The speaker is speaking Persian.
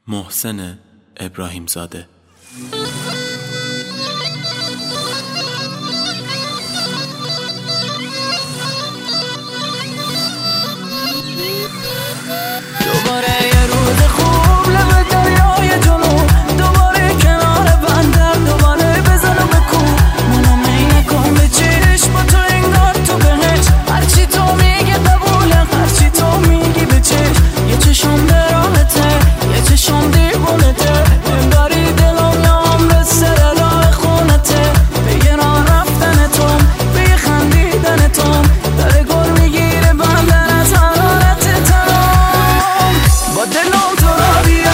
محسن ابراهیم زاده. دوباره یه روز خوب لب دریای جنوب، دوباره کنار بندر، دوباره بزن و بکوب منو می نکن به چشم با تو انگار تو بهش، هرچی تو میگه قبوله، هرچی تو میگی به چشم، یه چشم به راحته یه چشم دیوونته، انگاری دلم یه عمر سر راه خونته، به یه راه رفتن توم به یه خندیدن توم، داره گل میگیره بندن از حرارت تمام، با دلم تو را بیا